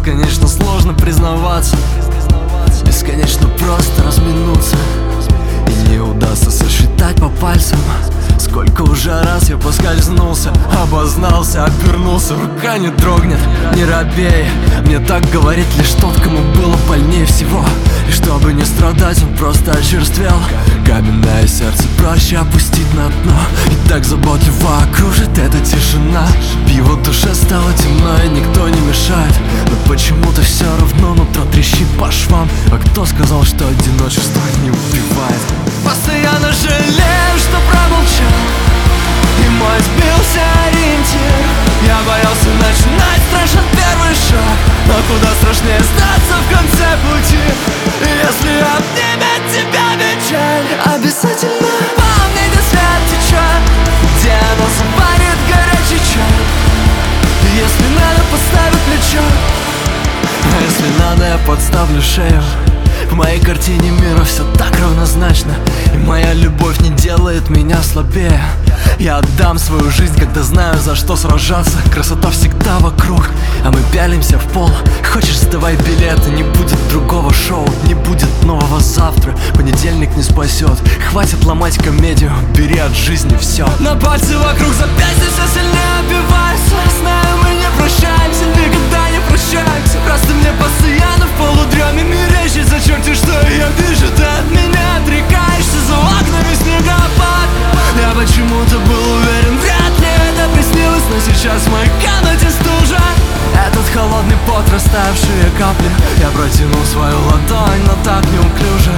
бесконечно сложно признаваться, бесконечно просто разминуться, и не удастся сосчитать по пальцам, сколько уже раз я поскользнулся, обознался, обернулся, рука не дрогнет, не робей. Мне так говорит лишь тот, кому было больнее всего. И чтобы не страдать, он просто очерствел. Каменное сердце проще опустить на дно, и так заботливо окружит эта тишина. В его душе стало темно, и никто не мешает, но почему-то все равно нутро трещит по швам. А кто сказал, что одиночество не убивает? Постоянно жалею, что промолчал, и мой сбился ориентир. Я боялся начинать, страшен первый шаг, но куда страшнее сдаться в конце пути. И если обнимет тебя печаль, обязательно помни, где свет течет, где нас заварит горячий чай. И если надо, подставлю плечо, а если надо, я подставлю шею. В моей картине мира все так равнозначно, и моя любовь не делает меня слабее. Я отдам свою жизнь, когда знаю, за что сражаться. Красота всегда вокруг, а мы пялимся в пол. Хочешь, сдавай билеты, не будет другого шоу, не будет нового завтра, понедельник не спасет. Хватит ломать комедию, бери от жизни все. На пальцы вокруг запястья все сильнее оббиваются. Знаю, мы не прощаемся, никогда не прощаемся. Просто мне постоянно в полудреме мерещится черти, что я вижу. Ты от меня отрекаешься, за окнами снегопад. Я почему-то был уверен, вряд ли это приснилось, но сейчас в моей комнате стужа. Этот холодный пот, растаявшие капли. Я протянул свою ладонь, но так неуклюже.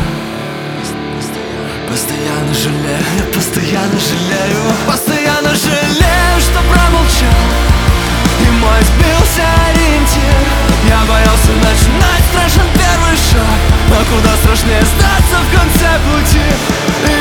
Постоянно жалею, я постоянно жалею. Постоянно жалею, что промолчал, и мой сбился ориентир. Я боялся начинать, страшен первый шаг, но куда страшнее сдаться в конце пути.